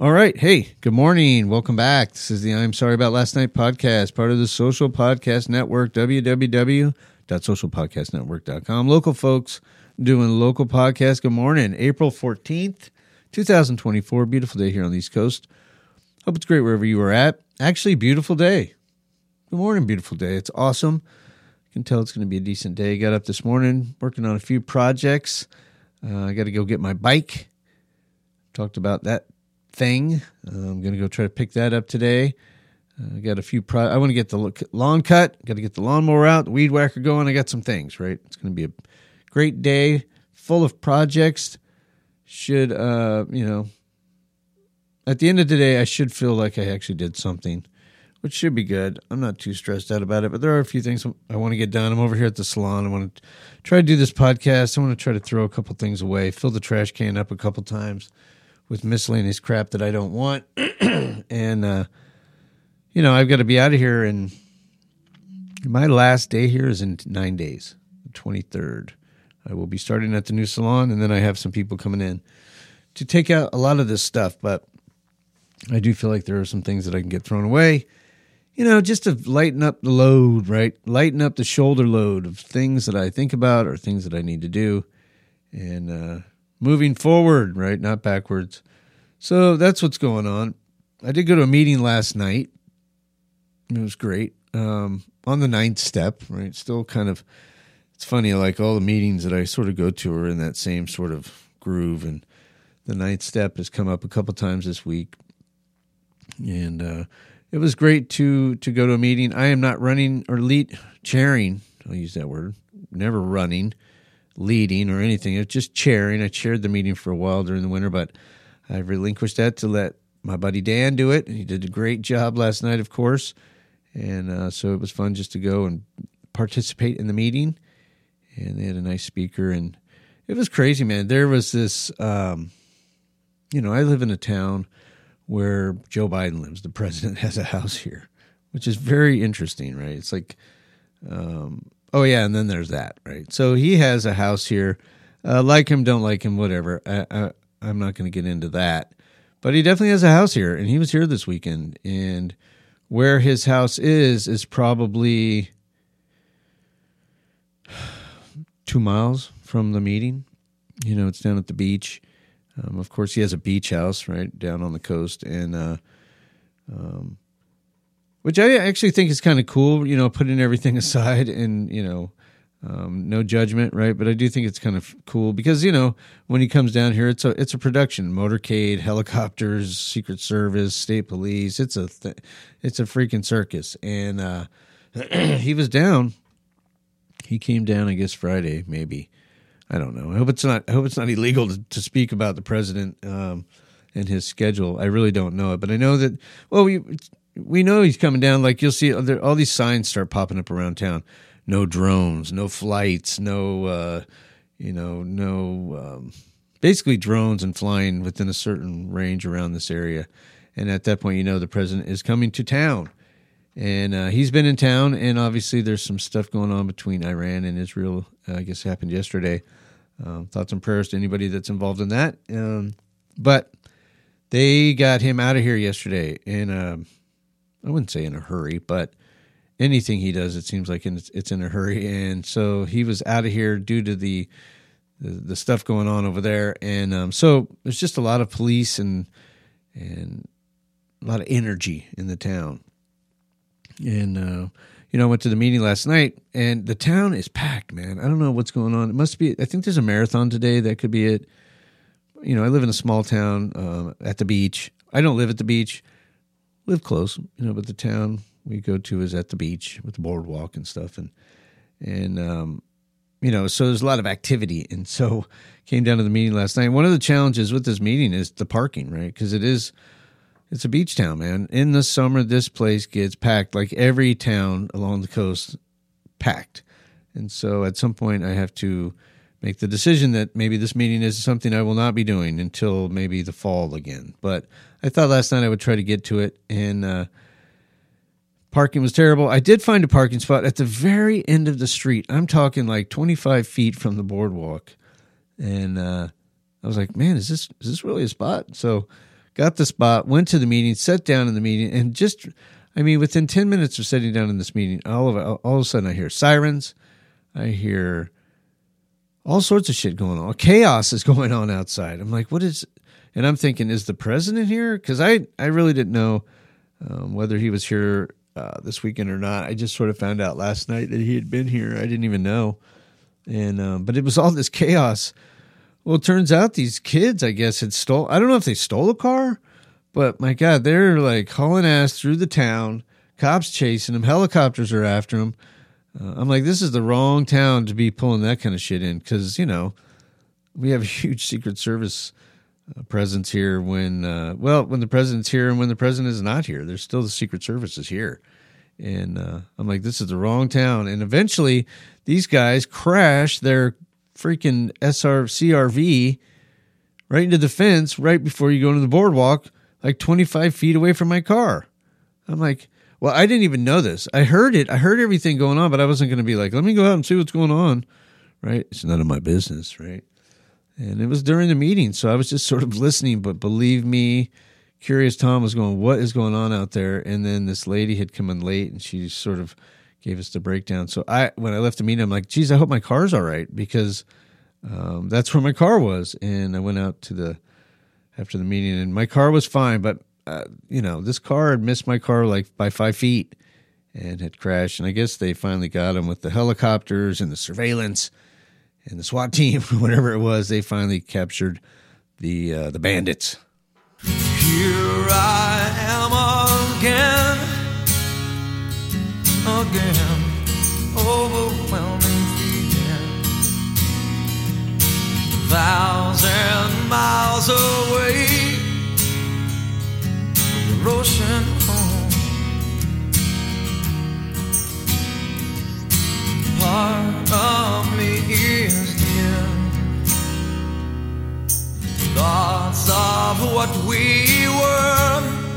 All right. Hey, good morning. Welcome back. This is the I'm Sorry About Last Night podcast, part of the Social Podcast Network, www.socialpodcastnetwork.com. Local folks doing local podcasts. Good morning. April 14th, 2024. Beautiful day here on the East Coast. Hope it's great wherever you are at. Actually, beautiful day. Good morning, beautiful day. It's awesome. You can tell it's going to be a decent day. Got up this morning, working on a few projects. I got to go get my bike. Talked about that thing. I'm going to go try to pick that up today. I got a few I want to get the lawn cut. Got to get the lawnmower out, the weed whacker going. I got some things, right? It's going to be a great day full of projects. Should, at the end of the day, I should feel like I actually did something, which should be good. I'm not too stressed out about it, but there are a few things I want to get done. I'm over here at the salon. I want to try to do this podcast. I want to try to throw a couple things away, fill the trash can up a couple times with miscellaneous crap that I don't want. And, I've got to be out of here. And my last day here is in 9 days, the 23rd. I will be starting at the new salon, and then I have some people coming in to take out a lot of this stuff. But I do feel like there are some things that I can get thrown away, just to lighten up the load, right? Lighten up the shoulder load of things that I think about or things that I need to do. And, moving forward, right? Not backwards. So that's what's going on. I did go to a meeting last night. It was great. On the 9th step, right? Still kind of, it's funny, like all the meetings that I sort of go to are in that same sort of groove. And the 9th step has come up a couple times this week. And it was great to go to a meeting. I am not running or chairing. I'll use that word. Never running, leading or anything. It's just chairing. I chaired the meeting for a while during the winter, but I relinquished that to let my buddy Dan do it. He did a great job last night, of course. And so it was fun just to go and participate in the meeting. And they had a nice speaker. And it was crazy, man. There was this, I live in a town where Joe Biden lives. The president has a house here, which is very interesting, right? It's like, and then there's that, right? So he has a house here. Like him, don't like him, whatever. I'm not going to get into that. But he definitely has a house here, and he was here this weekend. And where his house is probably 2 miles from the meeting. It's down at the beach. Of course, he has a beach house, right, down on the coast. And which I actually think is kind of cool, putting everything aside and, no judgment, right? But I do think it's kind of cool because, when he comes down here, it's a production, motorcade, helicopters, Secret Service, state police. It's a freaking circus. And he was down. He came down, I guess, Friday, maybe. I don't know. I hope it's not illegal to speak about the president and his schedule. I really don't know it, but I know that, we know he's coming down. Like you'll see all these signs start popping up around town. No drones, no flights, basically drones and flying within a certain range around this area. And at that point, the president is coming to town. And he's been in town, and obviously there's some stuff going on between Iran and Israel. I guess it happened yesterday. Thoughts and prayers to anybody that's involved in that. But they got him out of here yesterday in I wouldn't say in a hurry, but anything he does, it seems like it's in a hurry. And so he was out of here due to the stuff going on over there. And so there's just a lot of police and a lot of energy in the town. And, I went to the meeting last night, and the town is packed, man. I don't know what's going on. It must be, I think there's a marathon today. That could be it. I live in a small town at the beach. I don't live at the beach. Live close, but the town we go to is at the beach with the boardwalk and stuff. And so there's a lot of activity. And so came down to the meeting last night. One of the challenges with this meeting is the parking, right? Because it's a beach town, man. In the summer, this place gets packed, like every town along the coast, packed. And so at some point I have to make the decision that maybe this meeting is something I will not be doing until maybe the fall again. But I thought last night I would try to get to it, and parking was terrible. I did find a parking spot at the very end of the street. I'm talking like 25 feet from the boardwalk. And I was like, man, is this really a spot? So got the spot, went to the meeting, sat down in the meeting, and just, within 10 minutes of sitting down in this meeting, all of a sudden I hear sirens. I hear all sorts of shit going on. Chaos is going on outside. I'm like, what is, and I'm thinking, is the president here? Because I really didn't know whether he was here this weekend or not. I just sort of found out last night that he had been here. I didn't even know. And but it was all this chaos. Well, it turns out these kids, I guess, I don't know if they stole a car, but my God, they're like hauling ass through the town, cops chasing them, helicopters are after them. I'm like, this is the wrong town to be pulling that kind of shit in, because, we have a huge Secret Service presence here when the president's here and when the president is not here. There's still the Secret Service is here. And I'm like, this is the wrong town. And eventually these guys crash their freaking CRV right into the fence right before you go into the boardwalk, like 25 feet away from my car. I'm like, well, I didn't even know this. I heard it. I heard everything going on, but I wasn't going to be like, let me go out and see what's going on, right? It's none of my business, right? And it was during the meeting, so I was just sort of listening, but believe me, Curious Tom was going, what is going on out there? And then this lady had come in late, and she sort of gave us the breakdown. So when I left the meeting, I'm like, geez, I hope my car's all right, because that's where my car was. And I went out after the meeting, and my car was fine, but this car had missed my car like by 5 feet and had crashed. And I guess they finally got him with the helicopters and the surveillance and the SWAT team, whatever it was. They finally captured the bandits. Here I am again, overwhelming feeling, 1,000 miles away from your ocean home. Part of me is near, thoughts of what we were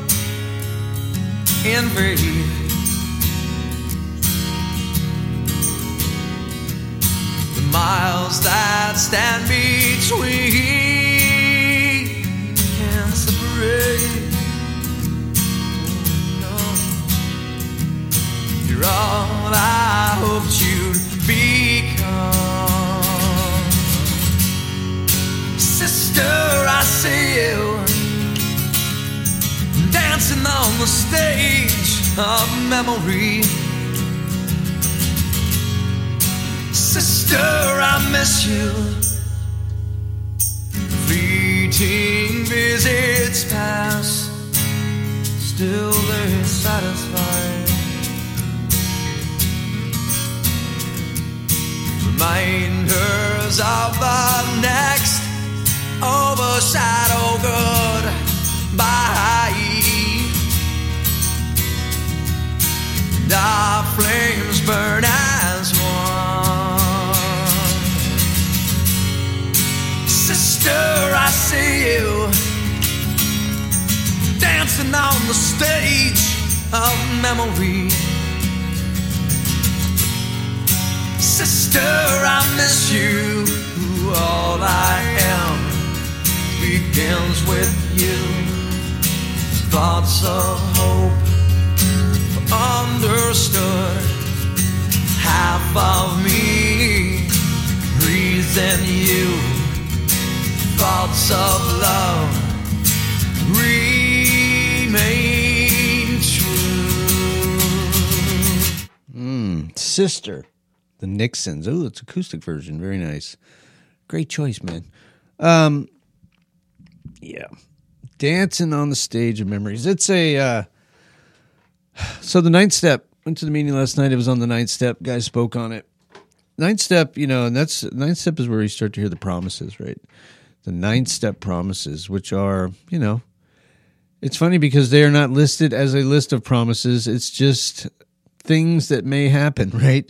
in faith. The miles that stand between can't separate. No. You're all I hoped you'd become. Sister, I see you dancing on the stage of memory. Sister, I miss you. Fleeting visits pass, still they satisfy. Reminders of the next overshadow goodbye. And our flames burn as one. Sister, I see you dancing on the stage of memory. Sister, I miss you. All I am begins with you. Thoughts of hope understood. Half of me breathes in you. Thoughts of love remain true. Sister, the Nixons. Oh, it's acoustic version. Very nice. Great choice, man. Yeah. Dancing on the stage of memories. It's a, so the Ninth Step, went to the meeting last night. It was on the Ninth Step. Guys spoke on it. Ninth Step, and Ninth Step is where you start to hear the promises, right? The Ninth Step promises, which are, it's funny because they are not listed as a list of promises. It's just things that may happen, right?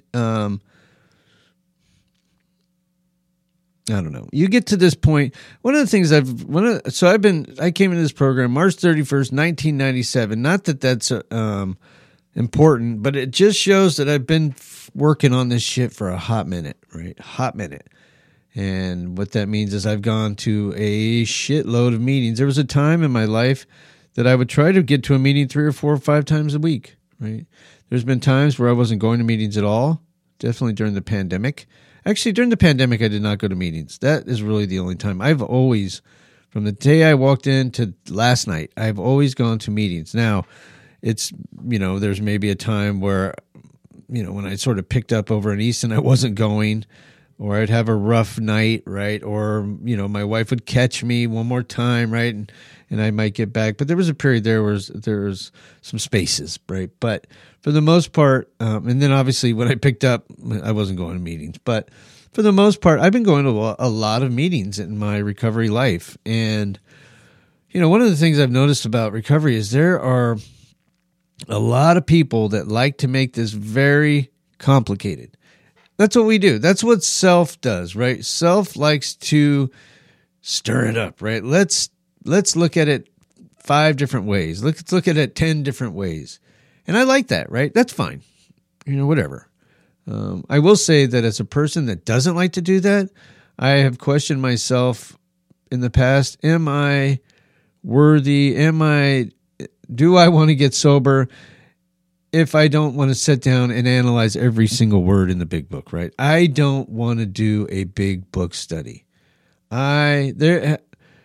I don't know. You get to this point. One of the things I came into this program March 31st, 1997. Not that that's important, but it just shows that I've been working on this shit for a hot minute, right? Hot minute. And what that means is I've gone to a shitload of meetings. There was a time in my life that I would try to get to a meeting 3 or 4 or 5 times a week, right? There's been times where I wasn't going to meetings at all, definitely during the pandemic. Actually, during the pandemic, I did not go to meetings. That is really the only time. I've always, from the day I walked in to last night, I've always gone to meetings. Now, it's, there's maybe a time where, when I sort of picked up over in Easton, I wasn't going, or I'd have a rough night, right? Or, my wife would catch me one more time, right? And I might get back. But there was a period there where there was some spaces, right? But for the most part, and then obviously when I picked up, I wasn't going to meetings. But for the most part, I've been going to a lot of meetings in my recovery life. And, one of the things I've noticed about recovery is there are a lot of people that like to make this very complicated. That's what we do. That's what self does, right? Self likes to stir it up, right? Let's look at it 5 different ways. Let's look at it 10 different ways. And I like that, right? That's fine. Whatever. I will say that as a person that doesn't like to do that, I have questioned myself in the past. Am I worthy? Do I want to get sober if I don't want to sit down and analyze every single word in the big book, right? I don't want to do a big book study. It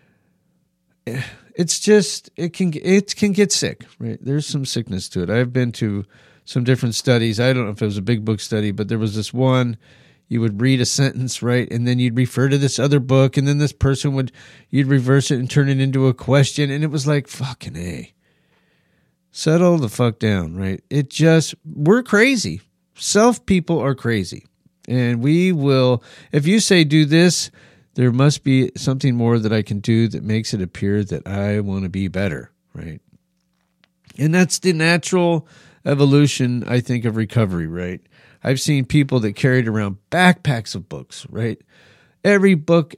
can get sick, right? There's some sickness to it. I've been to some different studies. I don't know if it was a big book study, but there was this one, you would read a sentence, right? And then you'd refer to this other book, and then this person you'd reverse it and turn it into a question. And it was like, fucking A. Settle the fuck down, right? We're crazy. Self people are crazy. And we will, if you say do this, there must be something more that I can do that makes it appear that I want to be better, right? And that's the natural evolution, I think, of recovery, right? I've seen people that carried around backpacks of books, right? Every book,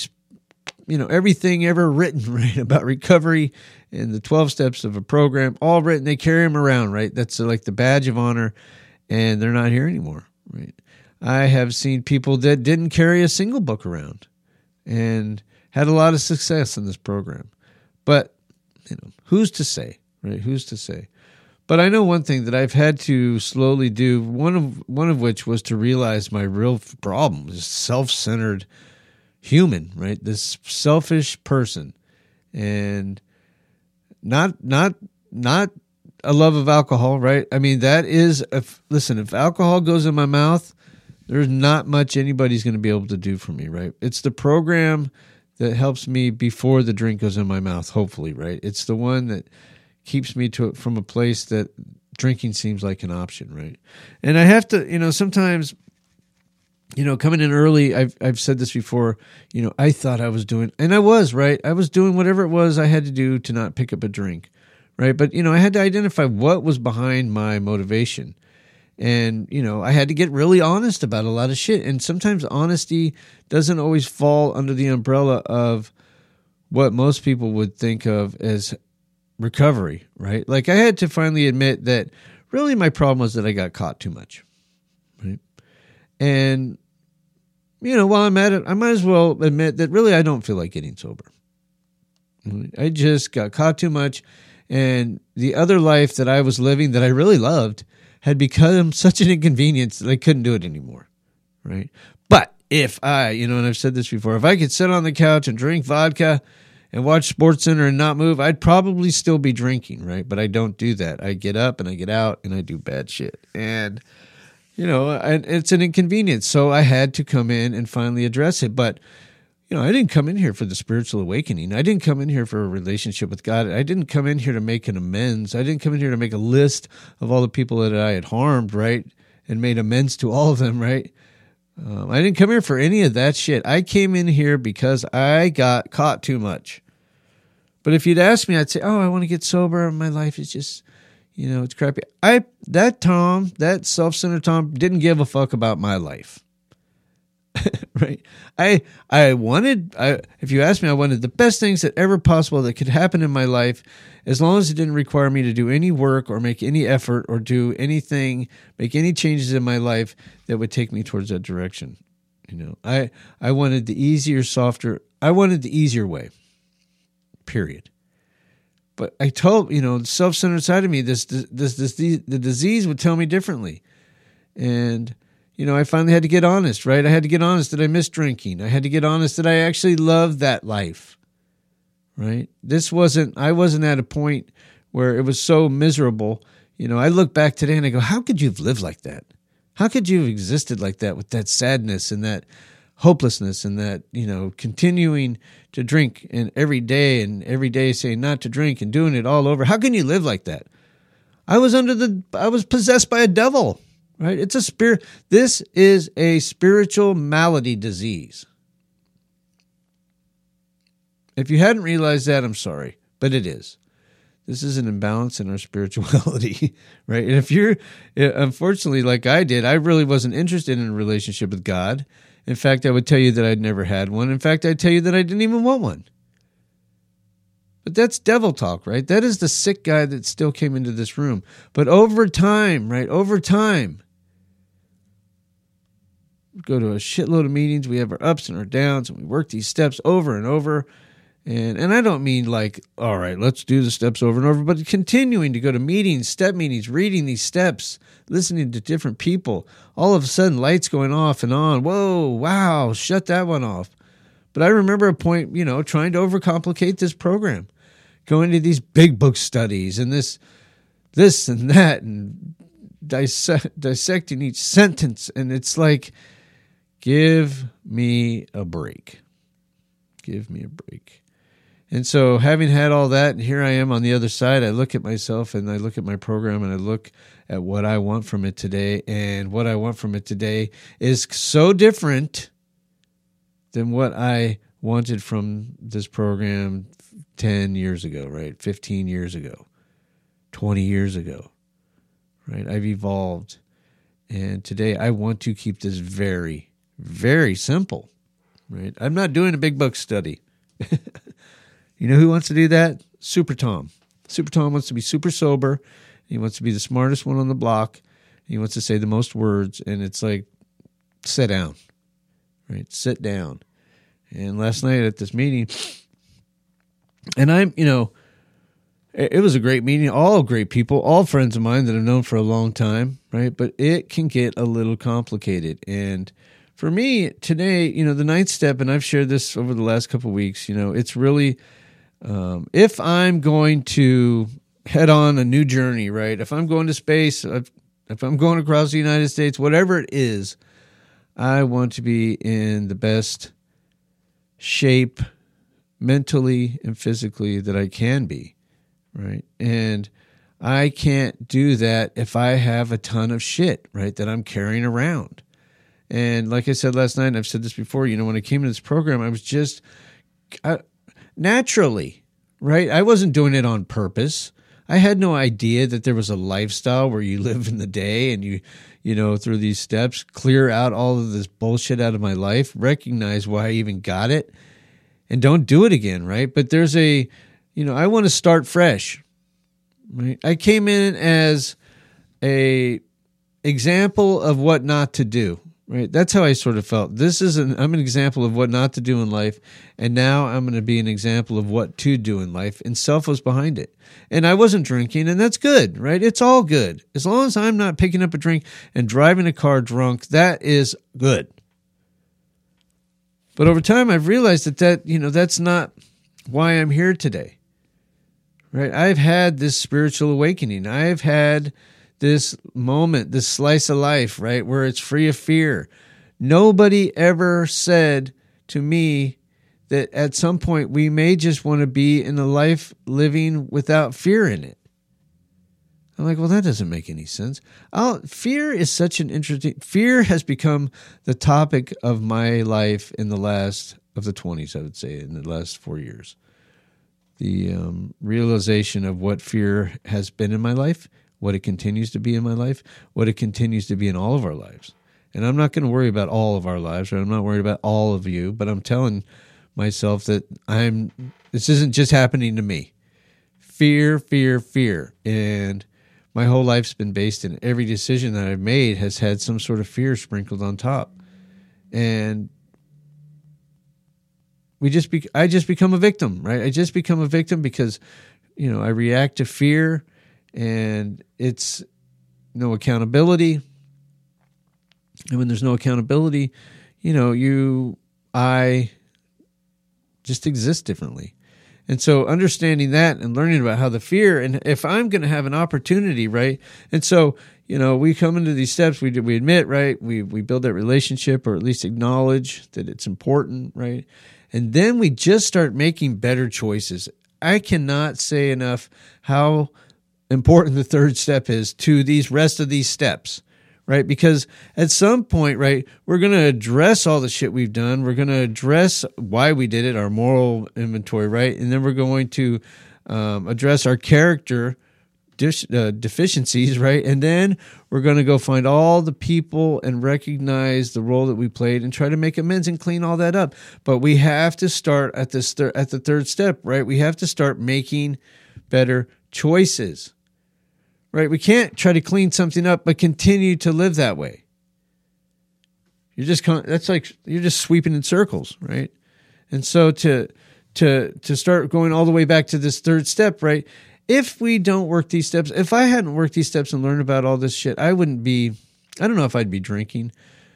everything ever written, right, about recovery and the 12 steps of a program, all written. They carry them around, right? That's like the badge of honor, and they're not here anymore, right? I have seen people that didn't carry a single book around and had a lot of success in this program. But, who's to say, right? Who's to say? But I know one thing that I've had to slowly do, one of which was to realize my real problem is self-centered human, right? This selfish person, and not a love of alcohol, right? I mean, that is, if alcohol goes in my mouth, there's not much anybody's going to be able to do for me, right? It's the program that helps me before the drink goes in my mouth, hopefully, right? It's the one that keeps me from a place that drinking seems like an option, right? And I have to, sometimes, coming in early, I've said this before, I thought I was doing, and I was, right? I was doing whatever it was I had to do to not pick up a drink, right? But, I had to identify what was behind my motivation. And, I had to get really honest about a lot of shit. And sometimes honesty doesn't always fall under the umbrella of what most people would think of as recovery, right? Like I had to finally admit that really my problem was that I got caught too much, right? And, while I'm at it, I might as well admit that really I don't feel like getting sober. I just got caught too much. And the other life that I was living that I really loved had become such an inconvenience that I couldn't do it anymore, right? But if I, and I've said this before, if I could sit on the couch and drink vodka and watch SportsCenter and not move, I'd probably still be drinking, right? But I don't do that. I get up and I get out and I do bad shit. And, and it's an inconvenience. So I had to come in and finally address it. But, I didn't come in here for the spiritual awakening. I didn't come in here for a relationship with God. I didn't come in here to make an amends. I didn't come in here to make a list of all the people that I had harmed, right? And made amends to all of them, right? I didn't come here for any of that shit. I came in here because I got caught too much. But if you'd ask me, I'd say, I want to get sober. My life is just, it's crappy. That self-centered Tom didn't give a fuck about my life. Right? If you ask me, I wanted the best things that ever possible that could happen in my life, as long as it didn't require me to do any work or make any effort or do anything, make any changes in my life that would take me towards that direction. I wanted the easier, softer. I wanted the easier way. Period. But I told, the self-centered side of me, the disease would tell me differently. And, I finally had to get honest, right? I had to get honest that I missed drinking. I had to get honest that I actually loved that life, right? I wasn't at a point where it was so miserable. I look back today and I go, how could you have lived like that? How could you have existed like that with that sadness and that hopelessness and that, continuing to drink and every day saying not to drink and doing it all over? How can you live like that? I was possessed by a devil, right? It's a spirit. This is a spiritual malady disease. If you hadn't realized that, I'm sorry, but it is. This is an imbalance in our spirituality, right? And if you're, unfortunately, like I did, I really wasn't interested in a relationship with God. In fact, I would tell you that I'd never had one. In fact, I'd tell you that I didn't even want one. But that's devil talk, right? That is the sick guy that still came into this room. But over time, right? Over time, we go to a shitload of meetings. We have our ups and our downs, and we work these steps over and over. And I don't mean like, all right, let's do the steps over and over, but continuing to go to meetings, step meetings, reading these steps, listening to different people. All of a sudden, lights going off and on. Whoa, wow, shut that one off. But I remember a point, trying to overcomplicate this program, going to these big book studies and this and that, and dissecting each sentence. And it's like, give me a break. Give me a break. And so having had all that, and here I am on the other side, I look at myself and I look at my program and I look at what I want from it today. And what I want from it today is so different than what I wanted from this program 10 years ago, right? 15 years ago, 20 years ago, right? I've evolved. And today I want to keep this very, very simple, right? I'm not doing a big book study. You know who wants to do that? Super Tom. Super Tom wants to be super sober. He wants to be the smartest one on the block. He wants to say the most words. And it's like, sit down, right? Sit down. And last night at this meeting, and it was a great meeting. All great people, all friends of mine that I've known for a long time, right? But it can get a little complicated. And for me today, the ninth step, and I've shared this over the last couple of weeks, it's really, if I'm going to head on a new journey, right? If I'm going to space, if I'm going across the United States, whatever it is, I want to be in the best shape mentally and physically that I can be, right? And I can't do that if I have a ton of shit, right, that I'm carrying around. And like I said last night, and I've said this before, when I came to this program, I was just naturally, right? I wasn't doing it on purpose. I had no idea that there was a lifestyle where you live in the day and you through these steps, clear out all of this bullshit out of my life, recognize why I even got it, and don't do it again, right? But there's I want to start fresh, right? I came in as a example of what not to do. Right, that's how I sort of felt. I'm an example of what not to do in life, and now I'm going to be an example of what to do in life, and self was behind it. And I wasn't drinking, and that's good, right? It's all good. As long as I'm not picking up a drink and driving a car drunk, that is good. But over time, I've realized that that's not why I'm here today, right? I've had this spiritual awakening. I've had this moment, this slice of life, right, where it's free of fear. Nobody ever said to me that at some point we may just want to be in a life living without fear in it. I'm like, well, that doesn't make any sense. Fear is such an interesting... Fear has become the topic of my life in the last, of the 20s, I would say, in the last 4 years. The realization of what fear has been in my life, what it continues to be in my life, what it continues to be in all of our lives. And I'm not going to worry about all of our lives, right? I'm not worried about all of you, but I'm telling myself that this isn't just happening to me. Fear, fear, fear. And my whole life's been based in every decision that I've made has had some sort of fear sprinkled on top. And I just become a victim, right? I just become a victim because, I react to fear, and it's no accountability. And when there's no accountability, I just exist differently. And so understanding that and learning about how the fear, and if I'm going to have an opportunity, right? And so, we come into these steps, we admit, right? We build that relationship, or at least acknowledge that it's important, right? And then we just start making better choices. I cannot say enough how important the third step is to these rest of these steps, right? Because at some point, right, we're going to address all the shit we've done. We're going to address why we did it, our moral inventory, right? And then we're going to address our character deficiencies, right? And then we're going to go find all the people and recognize the role that we played and try to make amends and clean all that up. But we have to start at the third step, right? We have to start making better choices, right? We can't try to clean something up but continue to live that way. That's like you're just sweeping in circles, right? And so to start going all the way back to this third step, right? If we don't work these steps, if I hadn't worked these steps and learned about all this shit, I don't know if I'd be drinking.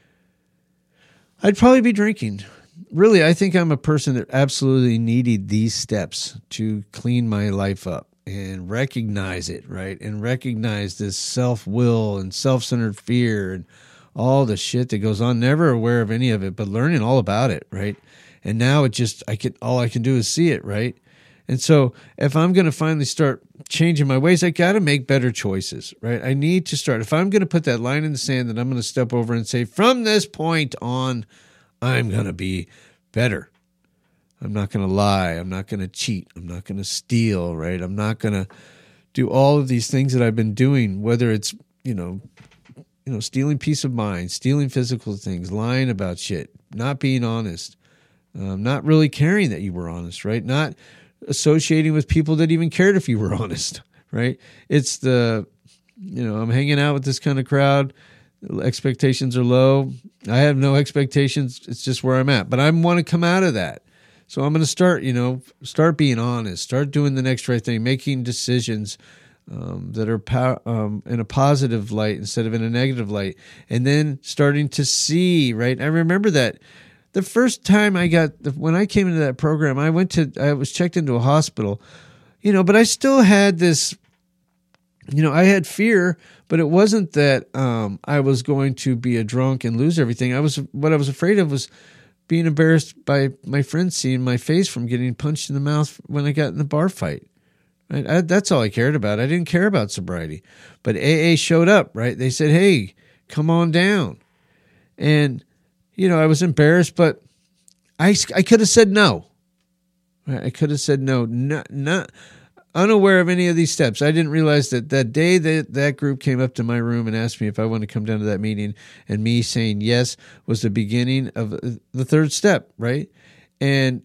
I'd probably be drinking. Really, I think I'm a person that absolutely needed these steps to clean my life up and recognize it, right? And recognize this self-will and self-centered fear and all the shit that goes on, never aware of any of it, but learning all about it, right? And now all I can do is see it, right? And so if I'm going to finally start changing my ways, I got to make better choices, right? I need to start. If I'm going to put that line in the sand that I'm going to step over and say, from this point on, I'm going to be better. I'm not going to lie. I'm not going to cheat. I'm not going to steal, right? I'm not going to do all of these things that I've been doing, whether it's, stealing peace of mind, stealing physical things, lying about shit, not being honest, not really caring that you were honest, right? Not associating with people that even cared if you were honest, right? It's I'm hanging out with this kind of crowd. Expectations are low. I have no expectations. It's just where I'm at. But I want to come out of that. So I'm going to start being honest, start doing the next right thing, making decisions that are in a positive light instead of in a negative light. And then starting to see, right? I remember that the first time when I came into that program, I was checked into a hospital, but I still had this, I had fear, but it wasn't that I was going to be a drunk and lose everything. What I was afraid of was being embarrassed by my friends seeing my face from getting punched in the mouth when I got in the bar fight. Right? That's all I cared about. I didn't care about sobriety. But AA showed up, right? They said, hey, come on down. And I was embarrassed, but I could have said no. I could have said no, not unaware of any of these steps. I didn't realize that day that group came up to my room and asked me if I wanted to come down to that meeting, and me saying yes was the beginning of the third step, right? And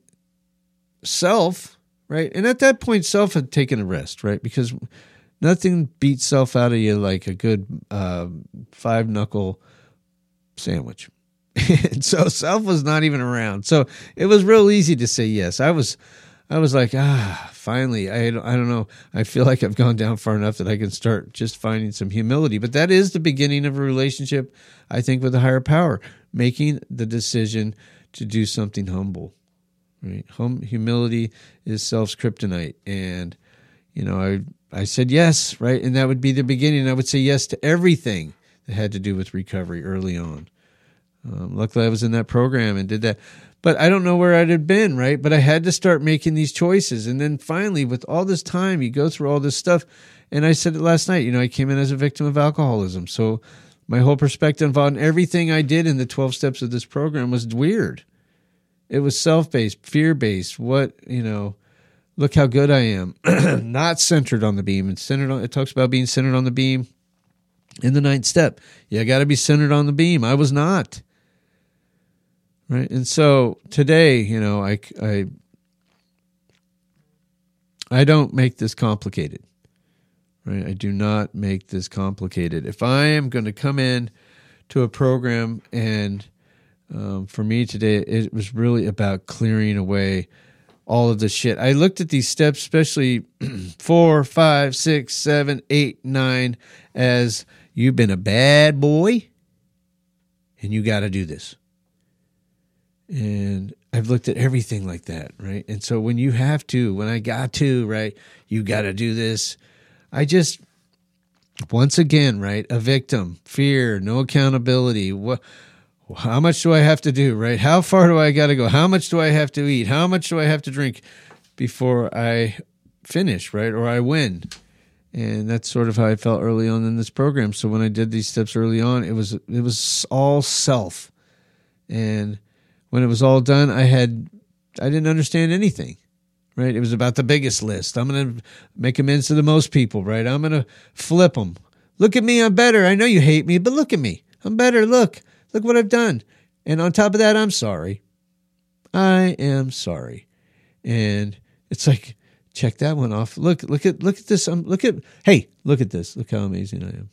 self, right? And at that point, self had taken a rest, right? Because nothing beats self out of you like a good 5-knuckle sandwich. And so self was not even around. So it was real easy to say yes. I was like, finally, I don't know. I feel like I've gone down far enough that I can start just finding some humility. But that is the beginning of a relationship, I think, with a higher power, making the decision to do something humble, right? Humility is self's kryptonite. And, I said yes, right? And that would be the beginning. I would say yes to everything that had to do with recovery early on. Luckily, I was in that program and did that. But I don't know where I'd have been, right? But I had to start making these choices. And then finally, with all this time, you go through all this stuff. And I said it last night, I came in as a victim of alcoholism. So my whole perspective on everything I did in the 12 steps of this program was weird. It was self-based, fear-based. Look how good I am. Not centered on the beam. It talks about being centered on the beam in the 9th step. You got to be centered on the beam. I was not. Right. And so today, I don't make this complicated. Right. I do not make this complicated. If I am going to come in to a program and For me today, it was really about clearing away all of the shit. I looked at these steps, especially 4, 5, 6, 7, 8, 9, as you've been a bad boy and you got to do this. And I've looked at everything like that, right? And so when I got to, right, you got to do this. I just, once again, right, a victim, fear, no accountability. How much do I have to do, right? How far do I got to go? How much do I have to eat? How much do I have to drink before I finish, right? Or I win. And that's sort of how I felt early on in this program. So when I did these steps early on, it was all self. And when it was all done, I didn't understand anything, right? It was about the biggest list. I'm going to make amends to the most people, right? I'm going to flip them. Look at me, I'm better. I know you hate me, but look at me. I'm better. Look what I've done. And on top of that, I'm sorry. I am sorry. And it's like, check that one off. Look at this. Look at this. Look how amazing I am.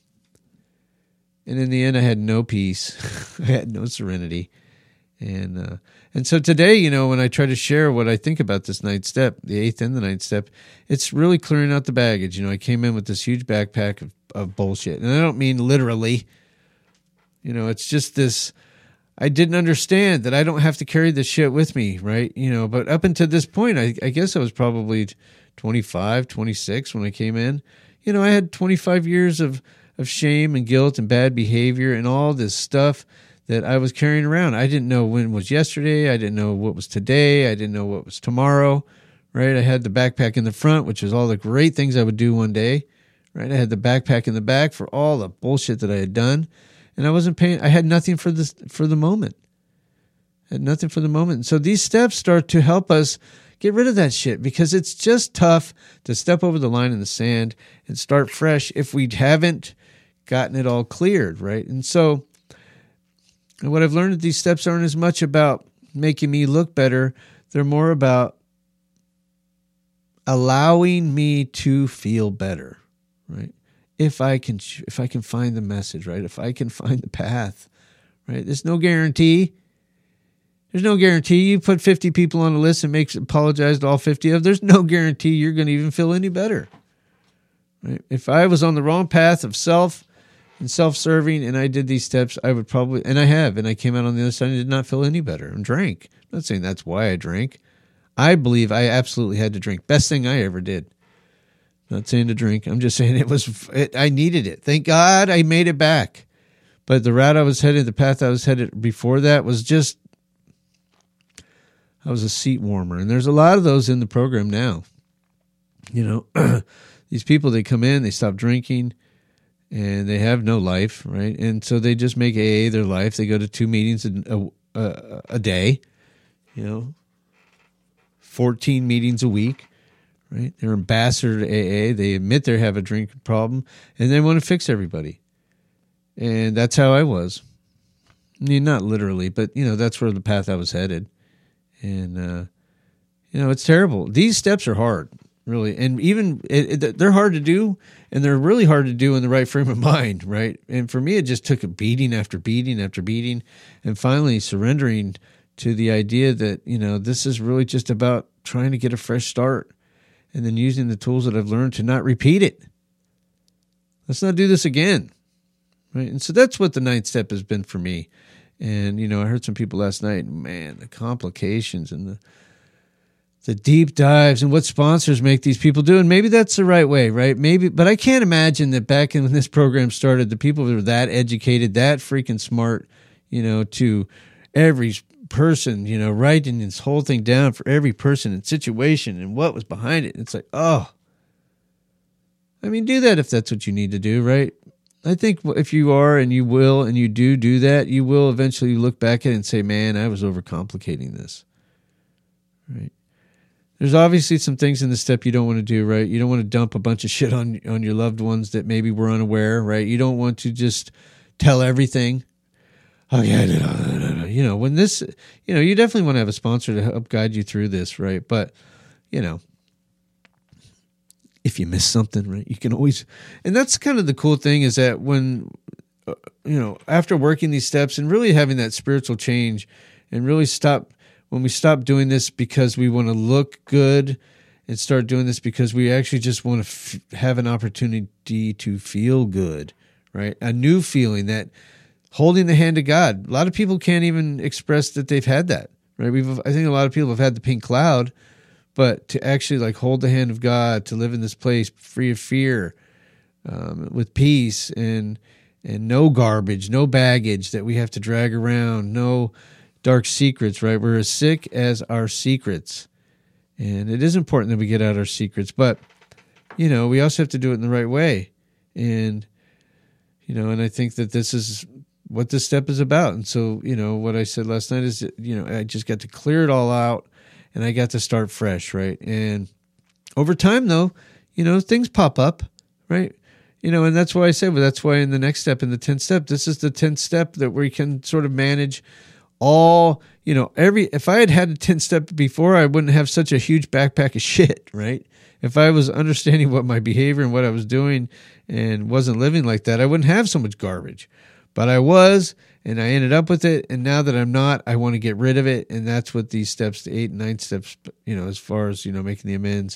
And in the end, I had no peace. I had no serenity. And so today, when I try to share what I think about this ninth step, the 8th and the 9th step, it's really clearing out the baggage. I came in with this huge backpack of bullshit. And I don't mean literally. It's just this, I didn't understand that I don't have to carry this shit with me, right? But up until this point, I guess I was probably 25, 26 when I came in. I had 25 years of shame and guilt and bad behavior and all this stuff that I was carrying around. I didn't know when was yesterday. I didn't know what was today. I didn't know what was tomorrow, right? I had the backpack in the front, which was all the great things I would do one day, right? I had the backpack in the back for all the bullshit that I had done. And I wasn't paying. I had nothing for the moment. I had nothing for the moment. And so these steps start to help us get rid of that shit, because it's just tough to step over the line in the sand and start fresh if we haven't gotten it all cleared, right? And so what I've learned is these steps aren't as much about making me look better. They're more about allowing me to feel better, right? If I can find the message, right? If I can find the path, right? There's no guarantee. There's no guarantee. You put 50 people on a list and apologize to all 50 of them. There's no guarantee you're going to even feel any better, right? If I was on the wrong path of self and self-serving and I did these steps, I would probably, and I have, and I came out on the other side and did not feel any better and drank. I'm not saying that's why I drank. I believe I absolutely had to drink. Best thing I ever did. Not saying to drink. I'm just saying I needed it. Thank God I made it back. But the route I was headed, the path I was headed before that was just, I was a seat warmer. And there's a lot of those in the program now. These people, they come in, they stop drinking, and they have no life, right? And so they just make AA their life. They go to 2 meetings a day, 14 meetings a week. Right? They're ambassador to AA. They admit they have a drink problem, and they want to fix everybody. And that's how I was. I mean, not literally, but, that's where the path I was headed. And, it's terrible. These steps are hard, really. And even, they're hard to do, and they're really hard to do in the right frame of mind, right? And for me, it just took a beating after beating after beating, and finally surrendering to the idea that, this is really just about trying to get a fresh start. And then using the tools that I've learned to not repeat it. Let's not do this again. Right? And so that's what the 9th step has been for me. And, I heard some people last night, man, the complications and the deep dives and what sponsors make these people do. And maybe that's the right way, right? Maybe, but I can't imagine that back when this program started, the people that were that educated, that freaking smart, to every person, writing this whole thing down for every person and situation and what was behind it. It's like, do that if that's what you need to do, right? I think if you are and you will and you do that, you will eventually look back at it and say, man, I was overcomplicating this, right? There's obviously some things in the step you don't want to do, right? You don't want to dump a bunch of shit on your loved ones that maybe were unaware, right? You don't want to just tell everything. Oh, yeah, no. When this, you definitely want to have a sponsor to help guide you through this, right? But, if you miss something, right, you can always, and that's kind of the cool thing is that when after working these steps and really having that spiritual change and really when we stop doing this because we want to look good and start doing this because we actually just want to have an opportunity to feel good, right? A new feeling, that holding the hand of God. A lot of people can't even express that they've had that, right? I think a lot of people have had the pink cloud, but to actually like hold the hand of God, to live in this place free of fear, with peace and no garbage, no baggage that we have to drag around, no dark secrets, right? We're as sick as our secrets. And it is important that we get out our secrets, but, we also have to do it in the right way. And, and I think that this is what this step is about. And so, what I said last night is, I just got to clear it all out and I got to start fresh, right? And over time, though, things pop up, right? And that's why I said, well, that's why in the next step, in the 10th step, this is the 10th step that we can sort of manage all, if I had a 10th step before, I wouldn't have such a huge backpack of shit, right? If I was understanding what my behavior and what I was doing and wasn't living like that, I wouldn't have so much garbage. But I was, and I ended up with it. And now that I'm not, I want to get rid of it. And that's what these steps, the 8 and 9 steps, as far as, making the amends.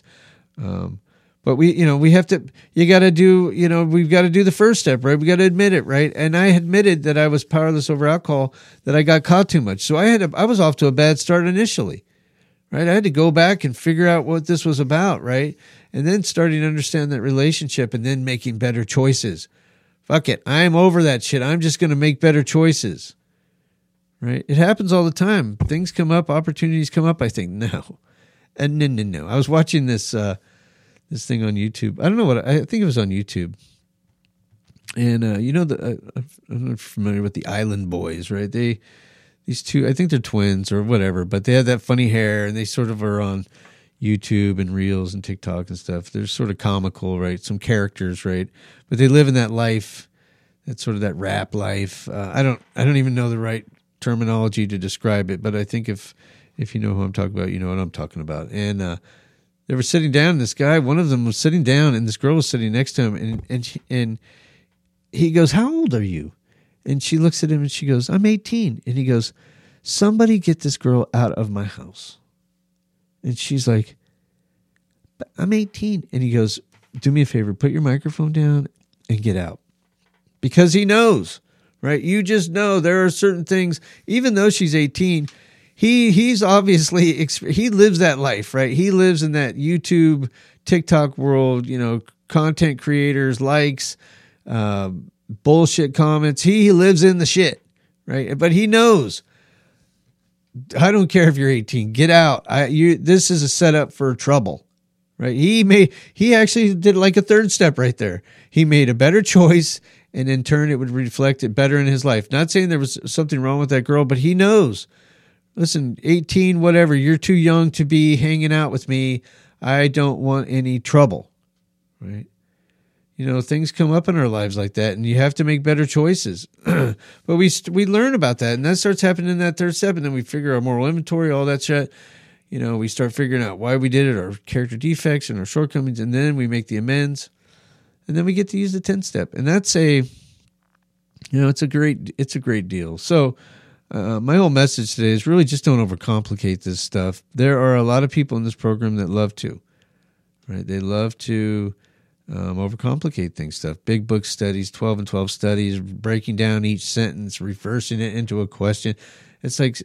But we have to, we've got to do the first step, right? We got to admit it, right? And I admitted that I was powerless over alcohol, that I got caught too much. So I was off to a bad start initially, right? I had to go back and figure out what this was about, right? And then starting to understand that relationship and then making better choices. Fuck it. I'm over that shit. I'm just going to make better choices, right? It happens all the time. Things come up, opportunities come up. I think, no. And no. I was watching this thing on YouTube. I don't know I think it was on YouTube. And, I'm not familiar with the Island Boys, right? These two, I think they're twins or whatever, but they have that funny hair and they sort of are on YouTube and Reels and TikTok and stuff. They're sort of comical, right? Some characters, right? But they live in that life, that sort of that rap life. I don't even know the right terminology to describe it, but I think if you know who I'm talking about, you know what I'm talking about. And, they were sitting down, this guy, one of them was sitting down, and this girl was sitting next to him, and he goes, "How old are you?" And she looks at him, and she goes, "I'm 18." And he goes, "Somebody get this girl out of my house." And she's like, "But I'm 18." And he goes, "Do me a favor, put your microphone down and get out." Because he knows, right? You just know there are certain things, even though she's 18, He's obviously, he lives that life, right? He lives in that YouTube, TikTok world, content creators, likes, bullshit comments. He lives in the shit, right? But he knows, I don't care if you're 18, get out. This is a setup for trouble, right? He actually did like a third step right there. He made a better choice, and in turn, it would reflect it better in his life. Not saying there was something wrong with that girl, but he knows. Listen, 18, whatever, you're too young to be hanging out with me. I don't want any trouble, right? Things come up in our lives like that, and you have to make better choices. But we learn about that, and that starts happening in that third step, and then we figure our moral inventory, all that shit. We start figuring out why we did it, our character defects and our shortcomings, and then we make the amends, and then we get to use the 10th step. And that's it's a great deal. So, my whole message today is really just don't overcomplicate this stuff. There are a lot of people in this program that love to, right? They love to overcomplicate stuff. Big book studies, 12 and 12 studies, breaking down each sentence, reversing it into a question. It's like,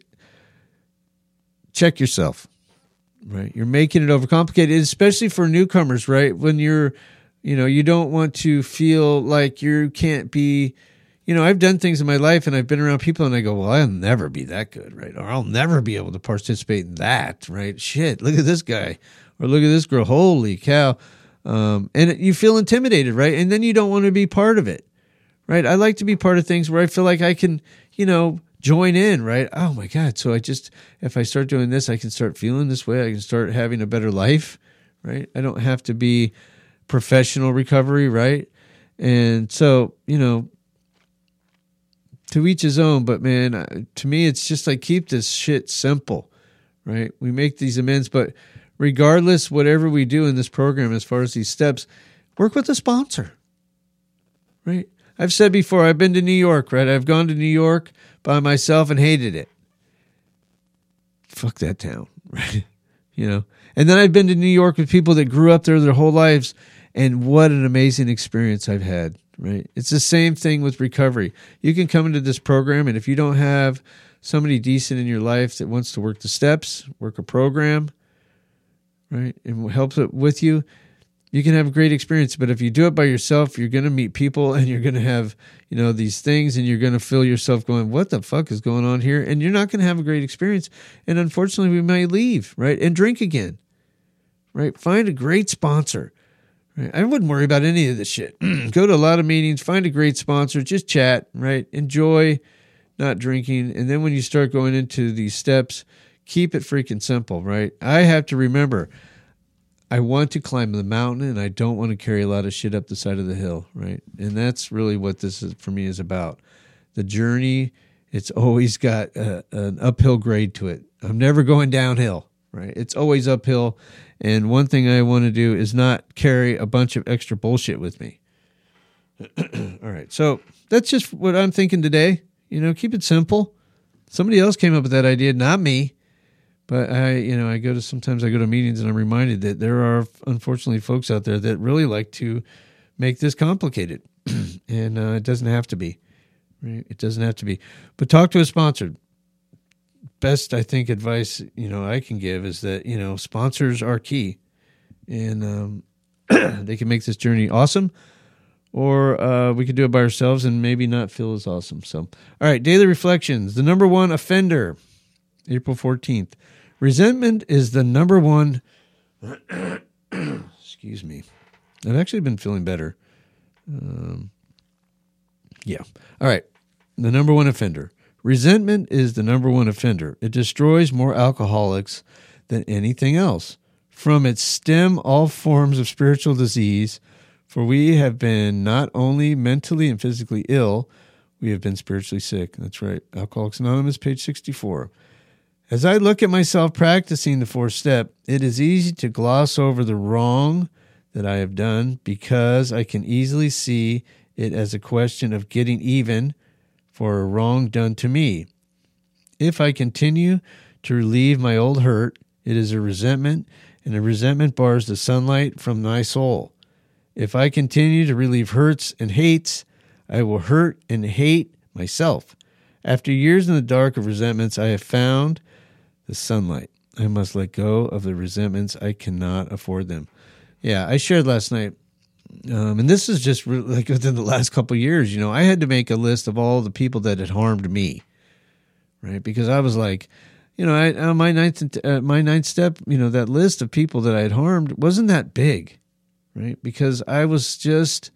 check yourself, right? You're making it overcomplicated, especially for newcomers, right? When you don't want to feel like you can't be. I've done things in my life and I've been around people and I go, well, I'll never be that good, right? Or I'll never be able to participate in that, right? Shit, look at this guy or look at this girl. Holy cow. And you feel intimidated, right? And then you don't want to be part of it, right? I like to be part of things where I feel like I can, join in, right? Oh my God. So if I start doing this, I can start feeling this way. I can start having a better life, right? I don't have to be professional recovery, right? And so, to each his own, but man, to me, it's just like keep this shit simple, right? We make these amends, but regardless, whatever we do in this program, as far as these steps, work with a sponsor, right? I've said before, I've been to New York, right? I've gone to New York by myself and hated it. Fuck that town, right? And then I've been to New York with people that grew up there their whole lives, and what an amazing experience I've had, right? It's the same thing with recovery. You can come into this program, and if you don't have somebody decent in your life that wants to work the steps, work a program, right, and helps it with you, you can have a great experience. But if you do it by yourself, you're going to meet people and you're going to have, these things, and you're going to feel yourself going, what the fuck is going on here? And you're not going to have a great experience. And unfortunately, we might leave, right, and drink again, right? Find a great sponsor. Right? I wouldn't worry about any of this shit. Go to a lot of meetings, find a great sponsor, just chat, right? Enjoy not drinking. And then when you start going into these steps, keep it freaking simple, right? I have to remember, I want to climb the mountain, and I don't want to carry a lot of shit up the side of the hill, right? And that's really what this is for me is about. The journey, it's always got an uphill grade to it. I'm never going downhill, right? It's always uphill. And one thing I want to do is not carry a bunch of extra bullshit with me. All right, so that's just what I'm thinking today. Keep it simple. Somebody else came up with that idea, not me. But sometimes I go to meetings and I'm reminded that there are unfortunately folks out there that really like to make this complicated, and it doesn't have to be. Right? It doesn't have to be. But talk to a sponsor. Best, I think, advice I can give is that sponsors are key, and they can make this journey awesome, or we could do it by ourselves and maybe not feel as awesome. So, all right, daily reflections. The number one offender, April 14th. Resentment is the number one. Excuse me. I've actually been feeling better. Yeah. All right. The number one offender. Resentment is the number one offender. It destroys more alcoholics than anything else. From its stem, all forms of spiritual disease, for we have been not only mentally and physically ill, we have been spiritually sick. That's right. Alcoholics Anonymous, page 64. As I look at myself practicing the fourth step, it is easy to gloss over the wrong that I have done because I can easily see it as a question of getting even for a wrong done to me. If I continue to relieve my old hurt, it is a resentment, and a resentment bars the sunlight from my soul. If I continue to relieve hurts and hates, I will hurt and hate myself. After years in the dark of resentments, I have found the sunlight. I must let go of the resentments. I cannot afford them. Yeah, I shared last night, and this is just like within the last couple of years, I had to make a list of all the people that had harmed me, right? Because I was like, on my ninth step, that list of people that I had harmed wasn't that big, right? Because I wasn't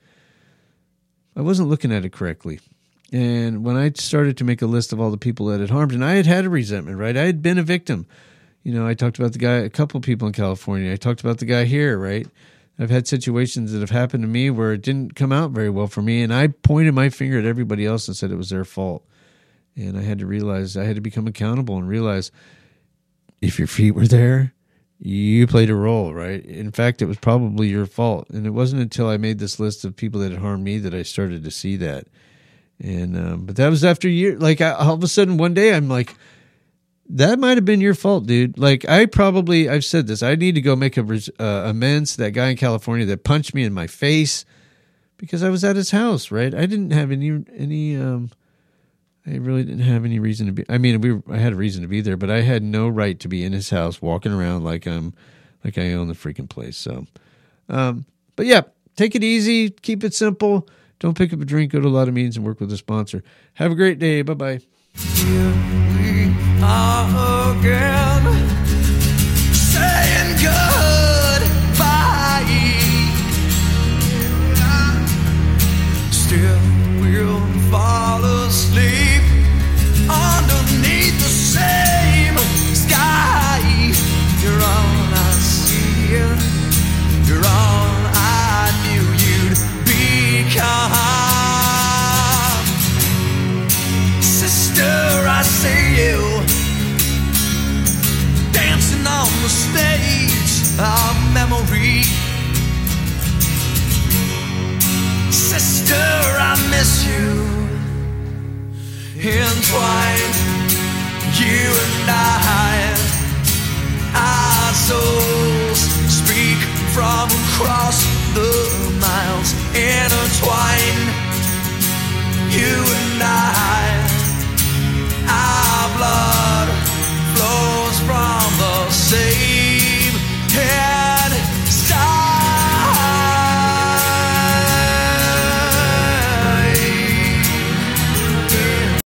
looking at it correctly. And when I started to make a list of all the people that had harmed, and I had a resentment, right? I had been a victim. I talked about a couple of people in California. I talked about the guy here, right? I've had situations that have happened to me where it didn't come out very well for me, and I pointed my finger at everybody else and said it was their fault. And I had to realize, I had to become accountable and realize if your feet were there, you played a role, right? In fact, it was probably your fault. And it wasn't until I made this list of people that had harmed me that I started to see that. And but that was after years. Like all of a sudden one day I'm like, that might have been your fault, dude. Like I've said this. I need to go make amends to that guy in California that punched me in my face because I was at his house, right? I didn't have any. I really didn't have any reason to be. I mean, I had a reason to be there, but I had no right to be in his house walking around like I own the freaking place. So, but yeah, take it easy, keep it simple. Don't pick up a drink, go to a lot of meetings, and work with a sponsor. Have a great day. Bye-bye. Here we are again, saying goodbye. Still we'll fall asleep underneath the same sky. You're all I see, you're all I knew you'd become. Sister, I see you. intertwined. You and I, our souls speak from across the miles, intertwined. You and